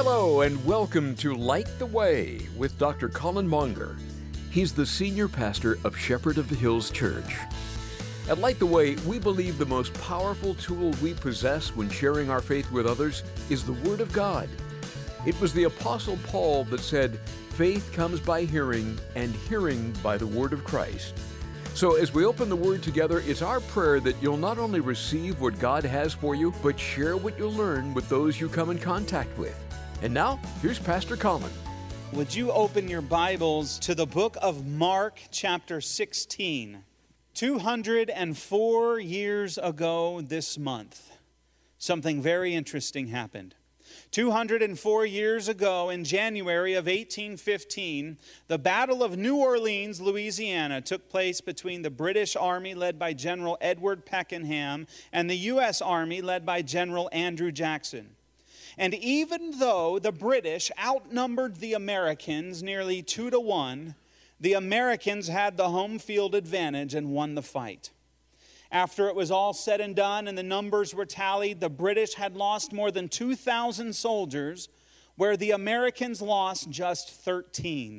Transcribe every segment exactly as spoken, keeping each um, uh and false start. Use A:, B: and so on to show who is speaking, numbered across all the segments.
A: Hello and welcome to Light the Way with Doctor Colin Monger. He's the senior pastor of Shepherd of the Hills Church. At Light the Way, we believe the most powerful tool we possess when sharing our faith with others is the Word of God. It was the Apostle Paul that said, "Faith comes by hearing, and hearing by the Word of Christ." So as we open the Word together, it's our prayer that you'll not only receive what God has for you, but share what you learn with those you come in contact with. And now, here's Pastor Colin.
B: Would you open your Bibles to the book of Mark, chapter sixteen? two hundred four years ago this month, something very interesting happened. two hundred four years ago, in January of eighteen fifteen, the Battle of New Orleans, Louisiana, took place between the British Army led by General Edward Pakenham and the U S Army led by General Andrew Jackson. And even though the British outnumbered the Americans nearly two to one, the Americans had the home field advantage and won the fight. After it was all said and done and the numbers were tallied, the British had lost more than two thousand soldiers, where the Americans lost just thirteen.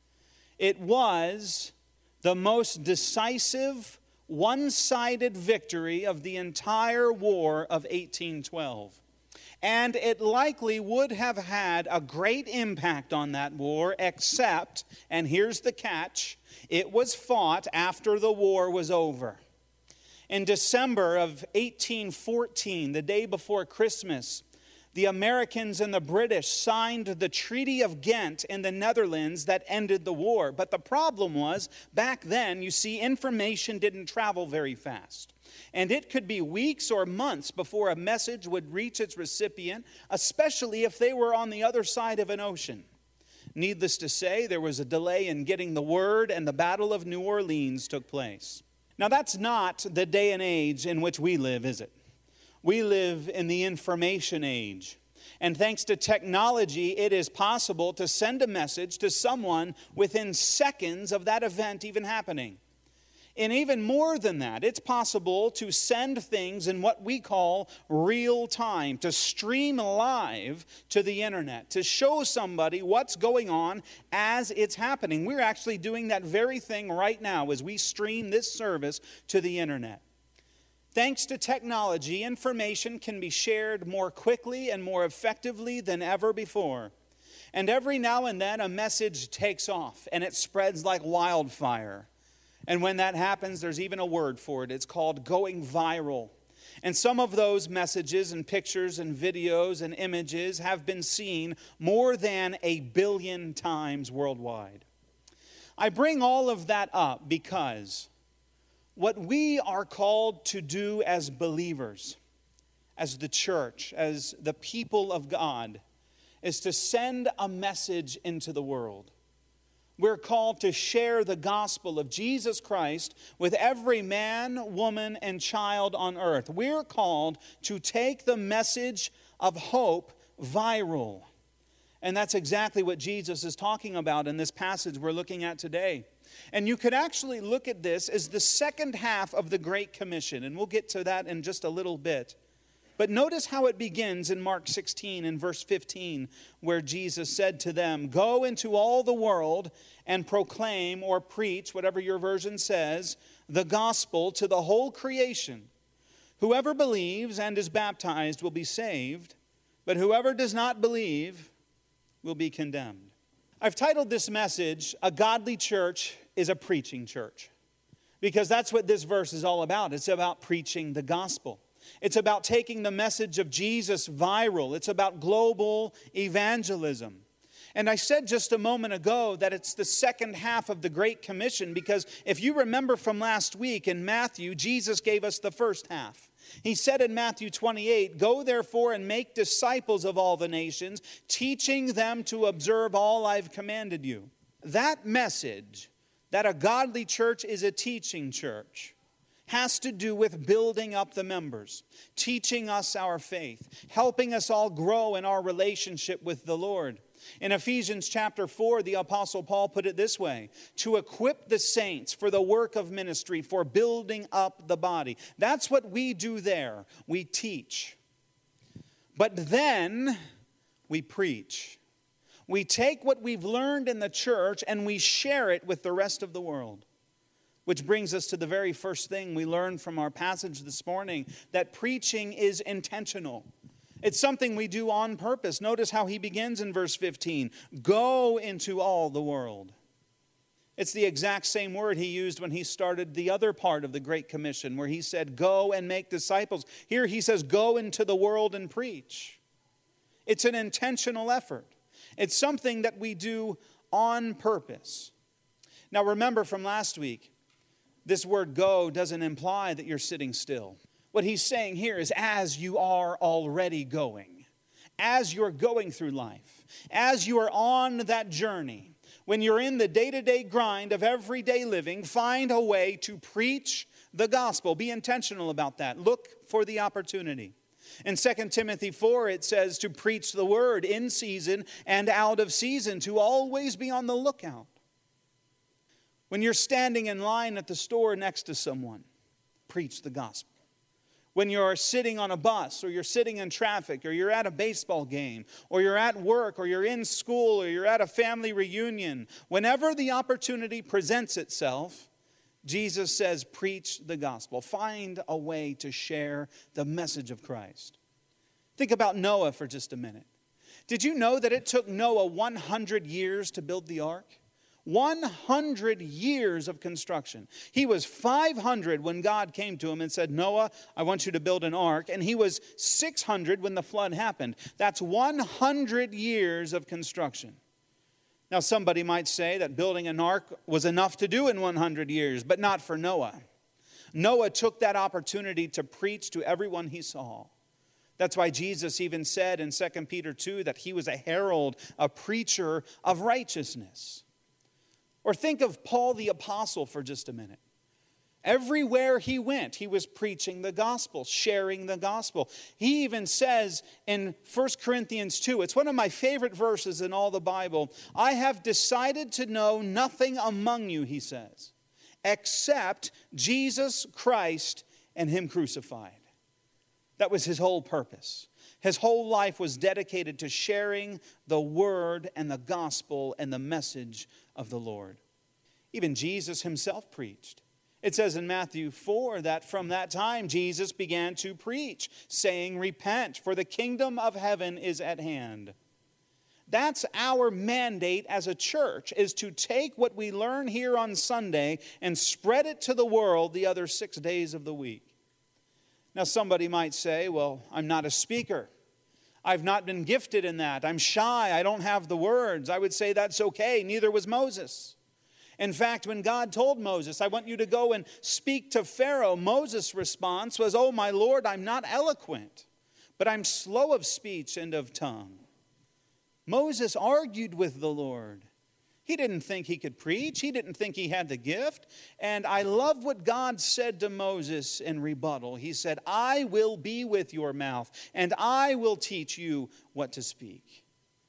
B: It was the most decisive, one-sided victory of the entire war of eighteen twelve. And it likely would have had a great impact on that war, except, and here's the catch, it was fought after the war was over. In December of eighteen fourteen, the day before Christmas, the Americans and the British signed the Treaty of Ghent in the Netherlands that ended the war. But the problem was, back then, you see, information didn't travel very fast. And it could be weeks or months before a message would reach its recipient, especially if they were on the other side of an ocean. Needless to say, there was a delay in getting the word, and the Battle of New Orleans took place. Now, that's not the day and age in which we live, is it? We live in the information age. And thanks to technology, it is possible to send a message to someone within seconds of that event even happening. And even more than that, it's possible to send things in what we call real time, to stream live to the internet, to show somebody what's going on as it's happening. We're actually doing that very thing right now as we stream this service to the internet. Thanks to technology, information can be shared more quickly and more effectively than ever before. And every now and then a message takes off and it spreads like wildfire. And when that happens, there's even a word for it. It's called going viral. And some of those messages and pictures and videos and images have been seen more than a billion times worldwide. I bring all of that up because what we are called to do as believers, as the church, as the people of God, is to send a message into the world. We're called to share the gospel of Jesus Christ with every man, woman, and child on earth. We're called to take the message of hope viral. And that's exactly what Jesus is talking about in this passage we're looking at today. And you could actually look at this as the second half of the Great Commission, and we'll get to that in just a little bit. But notice how it begins in Mark sixteen and verse fifteen, where Jesus said to them, "Go into all the world and proclaim," or preach, whatever your version says, "the gospel to the whole creation. Whoever believes and is baptized will be saved, but whoever does not believe will be condemned." I've titled this message, "A Godly Church is a Preaching Church," because that's what this verse is all about. It's about preaching the gospel. It's about taking the message of Jesus viral. It's about global evangelism. And I said just a moment ago that it's the second half of the Great Commission because if you remember from last week in Matthew, Jesus gave us the first half. He said in Matthew twenty-eight, "Go therefore and make disciples of all the nations, teaching them to observe all I've commanded you." That message, that a godly church is a teaching church, has to do with building up the members, teaching us our faith, helping us all grow in our relationship with the Lord. In Ephesians chapter four, the Apostle Paul put it this way: to equip the saints for the work of ministry, for building up the body. That's what we do there. We teach. But then we preach. We take what we've learned in the church and we share it with the rest of the world. Which brings us to the very first thing we learned from our passage this morning, that preaching is intentional. It's something we do on purpose. Notice how he begins in verse fifteen. Go into all the world. It's the exact same word he used when he started the other part of the Great Commission, where he said, go and make disciples. Here he says, go into the world and preach. It's an intentional effort. It's something that we do on purpose. Now remember from last week, this word go doesn't imply that you're sitting still. What he's saying here is as you are already going, as you're going through life, as you are on that journey, when you're in the day-to-day grind of everyday living, find a way to preach the gospel. Be intentional about that. Look for the opportunity. In Second Timothy four, it says to preach the word in season and out of season, to always be on the lookout. When you're standing in line at the store next to someone, preach the gospel. When you're sitting on a bus, or you're sitting in traffic, or you're at a baseball game, or you're at work, or you're in school, or you're at a family reunion, whenever the opportunity presents itself, Jesus says, preach the gospel. Find a way to share the message of Christ. Think about Noah for just a minute. Did you know that it took Noah one hundred years to build the ark? one hundred years of construction. He was five hundred when God came to him and said, Noah, I want you to build an ark. And he was six hundred when the flood happened. That's one hundred years of construction. Now, somebody might say that building an ark was enough to do in one hundred years, but not for Noah. Noah took that opportunity to preach to everyone he saw. That's why Jesus even said in Second Peter two that he was a herald, a preacher of righteousness. Or think of Paul the Apostle for just a minute. Everywhere he went, he was preaching the gospel, sharing the gospel. He even says in First Corinthians two, it's one of my favorite verses in all the Bible, I have decided to know nothing among you, he says, except Jesus Christ and him crucified. That was his whole purpose. His whole life was dedicated to sharing the word and the gospel and the message of the Lord. Even Jesus himself preached. It says in Matthew four that from that time Jesus began to preach, saying, repent, for the kingdom of heaven is at hand. That's our mandate as a church, is to take what we learn here on Sunday and spread it to the world the other six days of the week. Now somebody might say, well, I'm not a speaker. I've not been gifted in that. I'm shy. I don't have the words. I would say that's okay. Neither was Moses. In fact, when God told Moses, I want you to go and speak to Pharaoh, Moses' response was, oh, my Lord, I'm not eloquent, but I'm slow of speech and of tongue. Moses argued with the Lord. He didn't think he could preach. He didn't think he had the gift. And I love what God said to Moses in rebuttal. He said, I will be with your mouth, and I will teach you what to speak.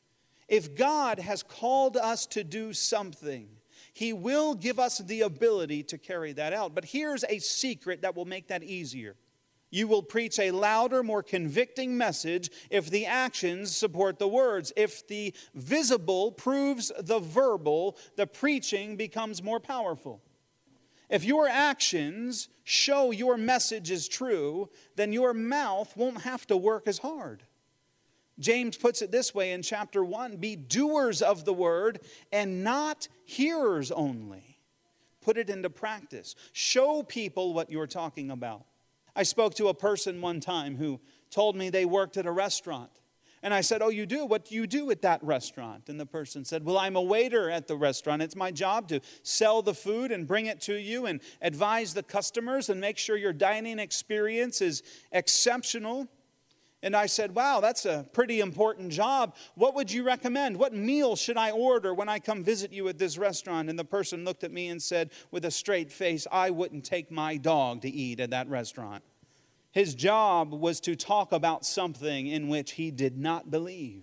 B: If God has called us to do something, he will give us the ability to carry that out. But here's a secret that will make that easier. You will preach a louder, more convicting message if the actions support the words. If the visible proves the verbal, the preaching becomes more powerful. If your actions show your message is true, then your mouth won't have to work as hard. James puts it this way in chapter one, be doers of the word and not hearers only. Put it into practice. Show people what you're talking about. I spoke to a person one time who told me they worked at a restaurant. And I said, oh, you do? What do you do at that restaurant? And the person said, well, I'm a waiter at the restaurant. It's my job to sell the food and bring it to you and advise the customers and make sure your dining experience is exceptional. And I said, wow, that's a pretty important job. What would you recommend? What meal should I order when I come visit you at this restaurant? And the person looked at me and said with a straight face, I wouldn't take my dog to eat at that restaurant. His job was to talk about something in which he did not believe.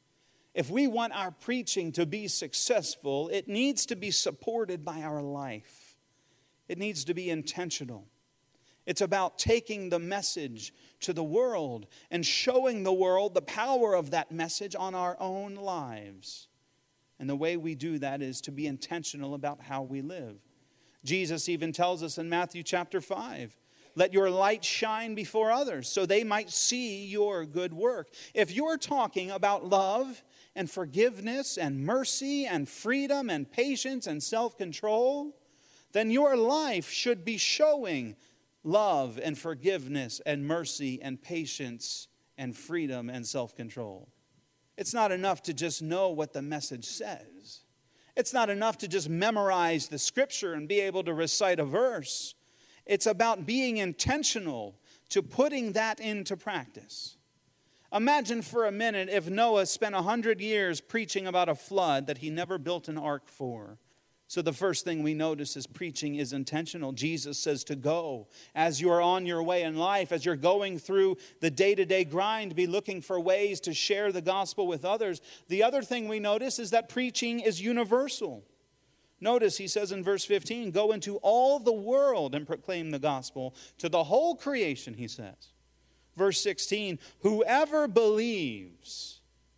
B: If we want our preaching to be successful, it needs to be supported by our life. It needs to be intentional. It's about taking the message to the world and showing the world the power of that message on our own lives. And the way we do that is to be intentional about how we live. Jesus even tells us in Matthew chapter five, let your light shine before others so they might see your good work. If you're talking about love and forgiveness and mercy and freedom and patience and self-control, then your life should be showing love and forgiveness and mercy and patience and freedom and self-control. It's not enough to just know what the message says. It's not enough to just memorize the scripture and be able to recite a verse. It's about being intentional to putting that into practice. Imagine for a minute if Noah spent a hundred years preaching about a flood that he never built an ark for. So the first thing we notice is preaching is intentional. Jesus says to go. As you are on your way in life, as you're going through the day-to-day grind, be looking for ways to share the gospel with others. The other thing we notice is that preaching is universal. Notice he says in verse fifteen, go into all the world and proclaim the gospel to the whole creation, he says. Verse sixteen, whoever believes.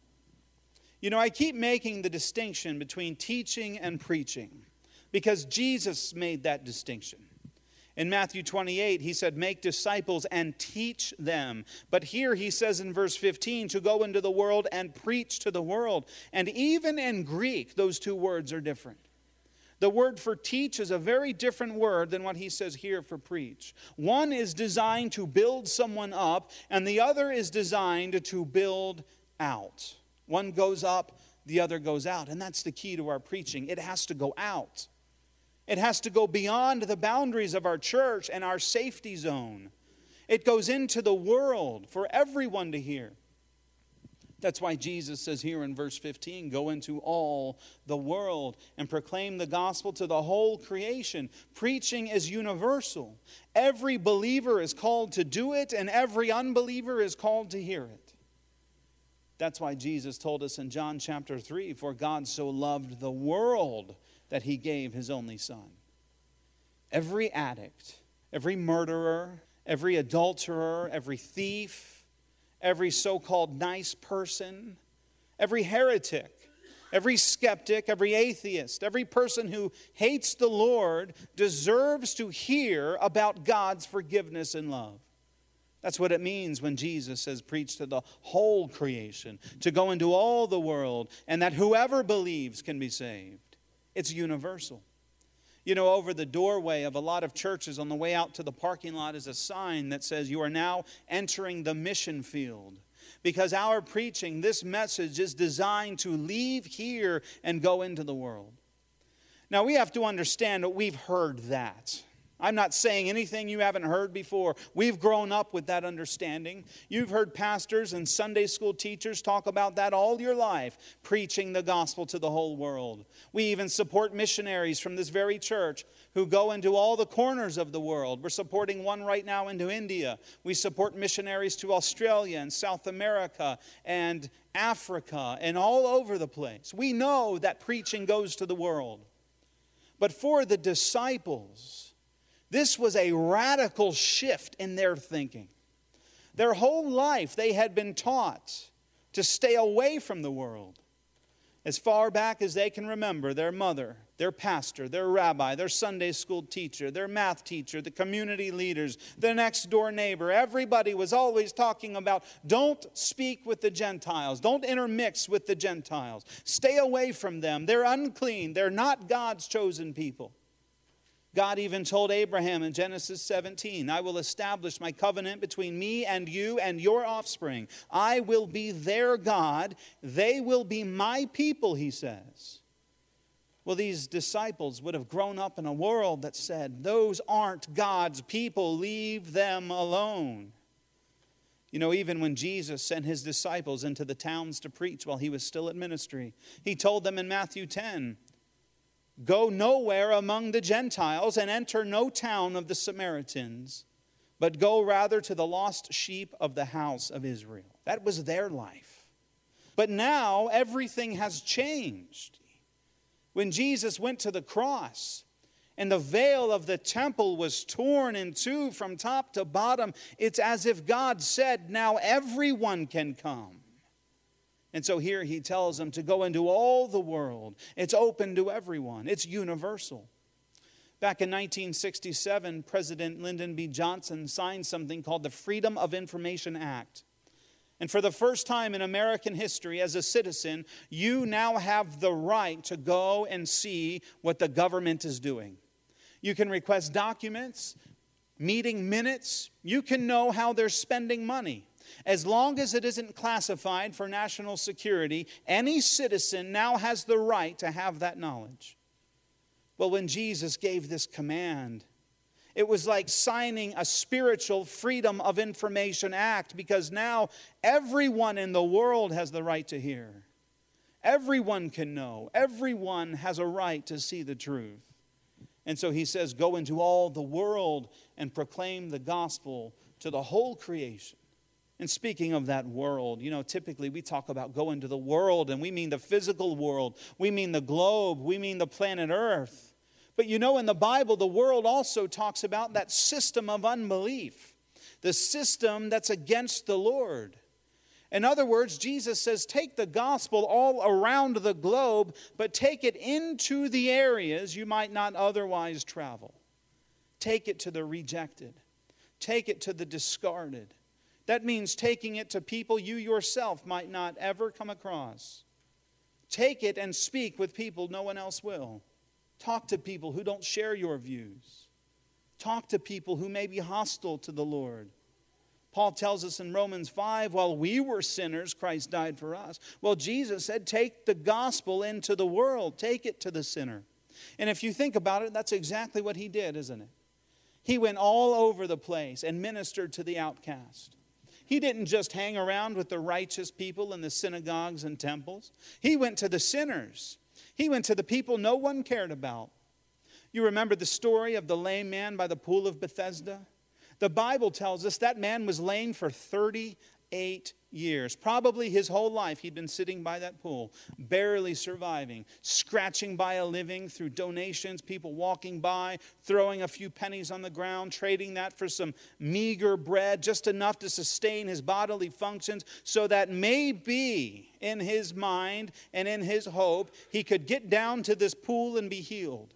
B: You know, I keep making the distinction between teaching and preaching because Jesus made that distinction. In Matthew twenty-eight, he said, make disciples and teach them. But here he says in verse fifteen, to go into the world and preach to the world. And even in Greek, those two words are different. The word for teach is a very different word than what he says here for preach. One is designed to build someone up, and the other is designed to build out. One goes up, the other goes out. And that's the key to our preaching. It has to go out. It has to go beyond the boundaries of our church and our safety zone. It goes into the world for everyone to hear. That's why Jesus says here in verse fifteen, go into all the world and proclaim the gospel to the whole creation. Preaching is universal. Every believer is called to do it, and every unbeliever is called to hear it. That's why Jesus told us in John chapter three, for God so loved the world that he gave his only son. Every addict, every murderer, every adulterer, every thief, every so-called nice person, every heretic, every skeptic, every atheist, every person who hates the Lord deserves to hear about God's forgiveness and love. That's what it means when Jesus says preach to the whole creation, to go into all the world, and that whoever believes can be saved. It's universal. You know, over the doorway of a lot of churches on the way out to the parking lot is a sign that says you are now entering the mission field. Because our preaching, this message is designed to leave here and go into the world. Now we have to understand that we've heard that. I'm not saying anything you haven't heard before. We've grown up with that understanding. You've heard pastors and Sunday school teachers talk about that all your life, preaching the gospel to the whole world. We even support missionaries from this very church who go into all the corners of the world. We're supporting one right now into India. We support missionaries to Australia and South America and Africa and all over the place. We know that preaching goes to the world. But for the disciples, this was a radical shift in their thinking. Their whole life they had been taught to stay away from the world. As far back as they can remember, their mother, their pastor, their rabbi, their Sunday school teacher, their math teacher, the community leaders, their next door neighbor, everybody was always talking about don't speak with the Gentiles. Don't intermix with the Gentiles. Stay away from them. They're unclean. They're not God's chosen people. God even told Abraham in Genesis seventeen, I will establish my covenant between me and you and your offspring. I will be their God. They will be my people, he says. Well, these disciples would have grown up in a world that said, those aren't God's people. Leave them alone. You know, even when Jesus sent his disciples into the towns to preach while he was still at ministry, he told them in Matthew ten, go nowhere among the Gentiles and enter no town of the Samaritans, but go rather to the lost sheep of the house of Israel. That was their life. But now everything has changed. When Jesus went to the cross and the veil of the temple was torn in two from top to bottom. It's as if God said, now everyone can come. And so here he tells them to go into all the world. It's open to everyone. It's universal. Back in nineteen sixty-seven, President Lyndon B. Johnson signed something called the Freedom of Information Act. And for the first time in American history, as a citizen, you now have the right to go and see what the government is doing. You can request documents, meeting minutes. You can know how they're spending money. As long as it isn't classified for national security, any citizen now has the right to have that knowledge. Well, when Jesus gave this command, it was like signing a spiritual Freedom of Information Act, because now everyone in the world has the right to hear. Everyone can know. Everyone has a right to see the truth. And so he says, go into all the world and proclaim the gospel to the whole creation. And speaking of that world, you know, typically we talk about go into the world, and we mean the physical world. We mean the globe. We mean the planet Earth. But you know, in the Bible, the world also talks about that system of unbelief, the system that's against the Lord. In other words, Jesus says, take the gospel all around the globe, but take it into the areas you might not otherwise travel. Take it to the rejected. Take it to the discarded. That means taking it to people you yourself might not ever come across. Take it and speak with people no one else will. Talk to people who don't share your views. Talk to people who may be hostile to the Lord. Paul tells us in Romans five, while we were sinners, Christ died for us. Well, Jesus said, take the gospel into the world. Take it to the sinner. And if you think about it, that's exactly what he did, isn't it? He went all over the place and ministered to the outcast. He didn't just hang around with the righteous people in the synagogues and temples. He went to the sinners. He went to the people no one cared about. You remember the story of the lame man by the pool of Bethesda? The Bible tells us that man was lame for thirty-eight years. Probably his whole life he'd been sitting by that pool, barely surviving, scratching by a living through donations, people walking by, throwing a few pennies on the ground, trading that for some meager bread, just enough to sustain his bodily functions, so that maybe in his mind and in his hope, he could get down to this pool and be healed.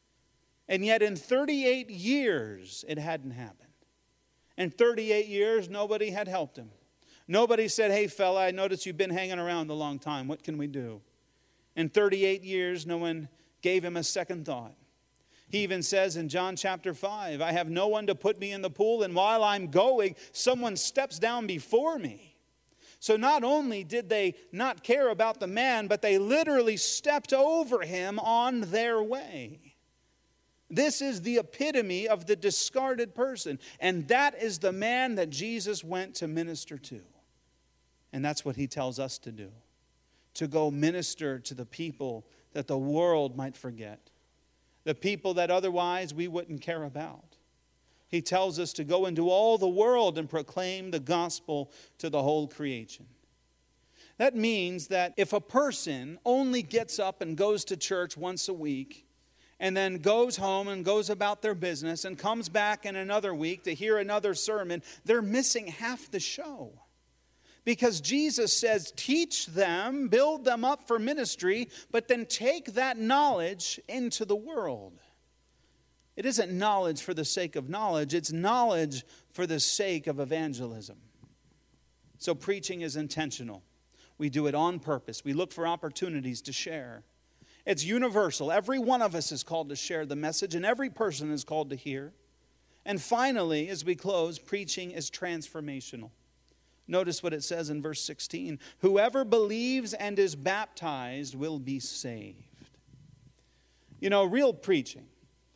B: And yet in thirty-eight years, it hadn't happened. In thirty-eight years, nobody had helped him. Nobody said, hey, fella, I noticed you've been hanging around a long time. What can we do? In thirty-eight years, no one gave him a second thought. He even says in John chapter five, I have no one to put me in the pool, and while I'm going, someone steps down before me. So not only did they not care about the man, but they literally stepped over him on their way. This is the epitome of the discarded person. And that is the man that Jesus went to minister to. And that's what he tells us to do. To go minister to the people that the world might forget. The people that otherwise we wouldn't care about. He tells us to go into all the world and proclaim the gospel to the whole creation. That means that if a person only gets up and goes to church once a week, and then goes home and goes about their business and comes back in another week to hear another sermon, they're missing half the show. Because Jesus says, teach them, build them up for ministry, but then take that knowledge into the world. It isn't knowledge for the sake of knowledge, it's knowledge for the sake of evangelism. So preaching is intentional. We do it on purpose. We look for opportunities to share. It's universal. Every one of us is called to share the message, and every person is called to hear. And finally, as we close, preaching is transformational. Notice what it says in verse sixteen. Whoever believes and is baptized will be saved. You know, real preaching,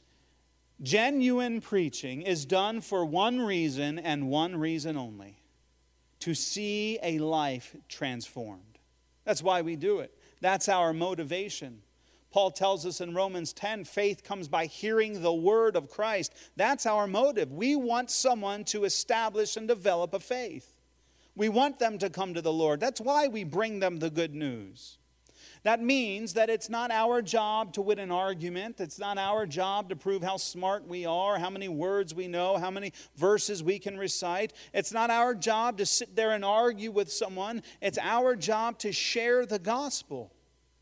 B: genuine preaching is done for one reason and one reason only. To see a life transformed. That's why we do it. That's our motivation. Paul tells us in Romans ten, faith comes by hearing the word of Christ. That's our motive. We want someone to establish and develop a faith. We want them to come to the Lord. That's why we bring them the good news. That means that it's not our job to win an argument. It's not our job to prove how smart we are, how many words we know, how many verses we can recite. It's not our job to sit there and argue with someone. It's our job to share the gospel.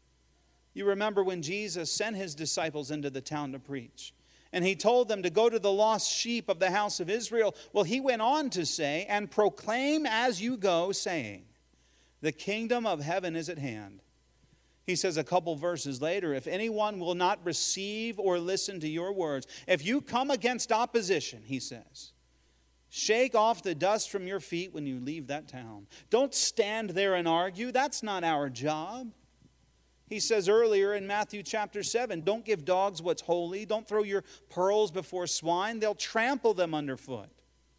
B: You remember when Jesus sent his disciples into the town to preach, and he told them to go to the lost sheep of the house of Israel. Well, he went on to say, and proclaim as you go, saying, the kingdom of heaven is at hand. He says a couple verses later, if anyone will not receive or listen to your words, if you come against opposition, he says, shake off the dust from your feet when you leave that town. Don't stand there and argue. That's not our job. He says earlier in Matthew chapter seven, don't give dogs what's holy. Don't throw your pearls before swine. They'll trample them underfoot.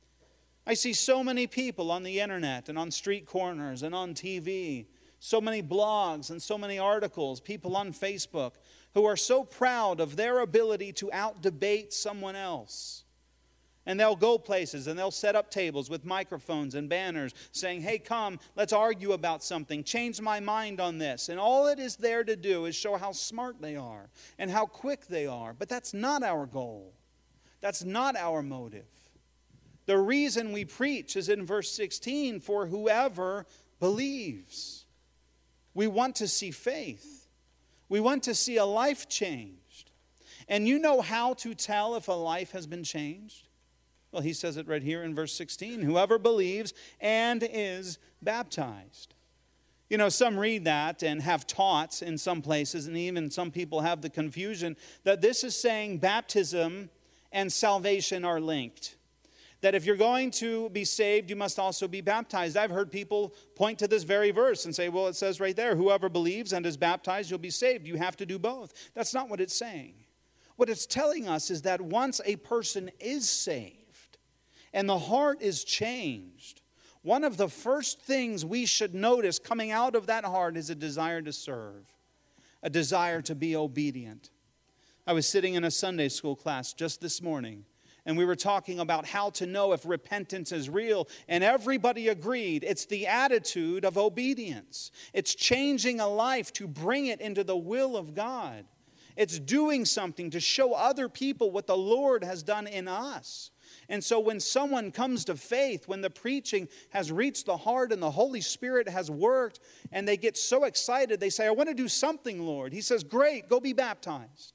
B: I see so many people on the internet and on street corners and on T V, so many blogs and so many articles, people on Facebook who are so proud of their ability to out-debate someone else. And they'll go places and they'll set up tables with microphones and banners saying, hey, come, let's argue about something. Change my mind on this. And all it is there to do is show how smart they are and how quick they are. But that's not our goal. That's not our motive. The reason we preach is in verse sixteen, for whoever believes. We want to see faith. We want to see a life changed. And you know how to tell if a life has been changed? Well, he says it right here in verse sixteen. Whoever believes and is baptized. You know, some read that and have taught in some places, and even some people have the confusion that this is saying baptism and salvation are linked. That if you're going to be saved, you must also be baptized. I've heard people point to this very verse and say, well, it says right there, whoever believes and is baptized, you'll be saved. You have to do both. That's not what it's saying. What it's telling us is that once a person is saved and the heart is changed, one of the first things we should notice coming out of that heart is a desire to serve, a desire to be obedient. I was sitting in a Sunday school class just this morning, and we were talking about how to know if repentance is real. And everybody agreed it's the attitude of obedience. It's changing a life to bring it into the will of God. It's doing something to show other people what the Lord has done in us. And so when someone comes to faith, when the preaching has reached the heart and the Holy Spirit has worked, and they get so excited, they say, I want to do something, Lord. He says, great, go be baptized.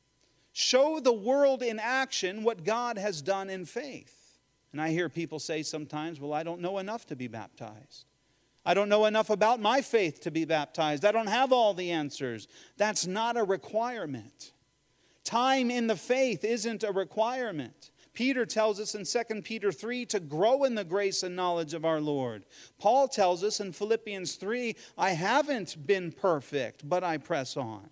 B: Show the world in action what God has done in faith. And I hear people say sometimes, well, I don't know enough to be baptized. I don't know enough about my faith to be baptized. I don't have all the answers. That's not a requirement. Time in the faith isn't a requirement. Peter tells us in Second Peter three to grow in the grace and knowledge of our Lord. Paul tells us in Philippians three, I haven't been perfect, but I press on.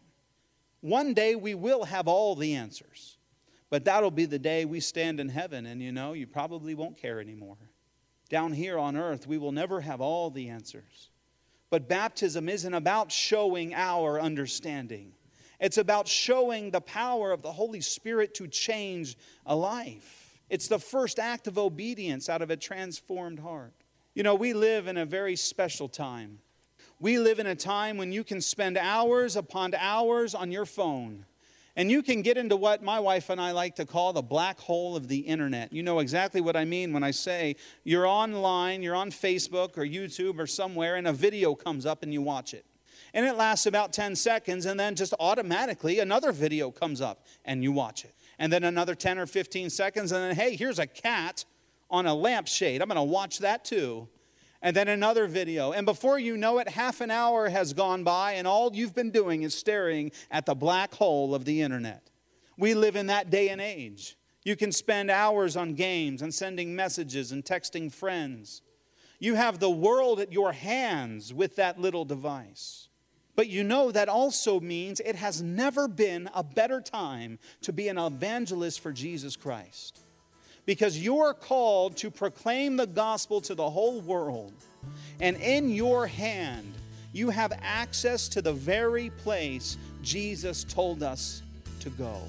B: One day we will have all the answers, but that'll be the day we stand in heaven, and you know, you probably won't care anymore. Down here on earth, we will never have all the answers. But baptism isn't about showing our understanding. It's about showing the power of the Holy Spirit to change a life. It's the first act of obedience out of a transformed heart. You know, we live in a very special time. We live in a time when you can spend hours upon hours on your phone. And you can get into what my wife and I like to call the black hole of the internet. You know exactly what I mean when I say you're online, you're on Facebook or YouTube or somewhere, and a video comes up and you watch it. And it lasts about ten seconds, and then just automatically another video comes up and you watch it. And then another ten or fifteen seconds, and then, hey, here's a cat on a lampshade. I'm going to watch that too. And then another video. And before you know it, half an hour has gone by, and all you've been doing is staring at the black hole of the internet. We live in that day and age. You can spend hours on games and sending messages and texting friends. You have the world at your hands with that little device. But you know that also means it has never been a better time to be an evangelist for Jesus Christ. Because you're called to proclaim the gospel to the whole world. And in your hand, you have access to the very place Jesus told us to go.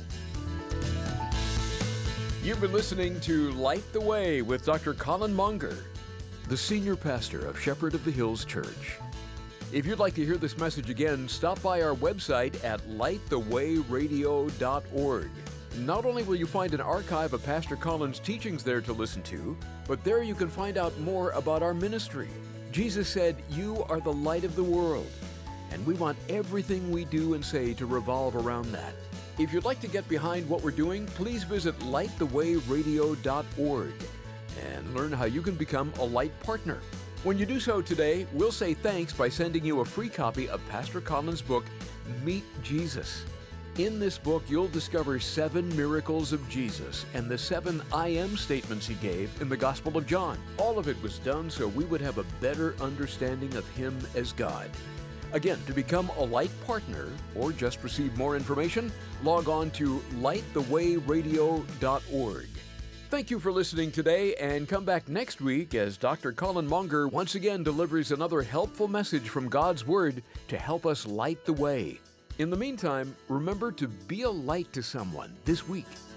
A: You've been listening to Light the Way with Doctor Colin Monger, the senior pastor of Shepherd of the Hills Church. If you'd like to hear this message again, stop by our website at light the way radio dot org. Not only will you find an archive of Pastor Colin's teachings there to listen to, but there you can find out more about our ministry. Jesus said, "You are the light of the world," and we want everything we do and say to revolve around that. If you'd like to get behind what we're doing, please visit light the way radio dot org and learn how you can become a Light partner. When you do so today, we'll say thanks by sending you a free copy of Pastor Colin's book, Meet Jesus. In this book, you'll discover seven miracles of Jesus and the seven I am statements he gave in the Gospel of John. All of it was done so we would have a better understanding of him as God. Again, to become a Light partner or just receive more information, log on to light the way radio dot org. Thank you for listening today, and come back next week as Doctor Colin Monger once again delivers another helpful message from God's Word to help us light the way. In the meantime, remember to be a light to someone this week.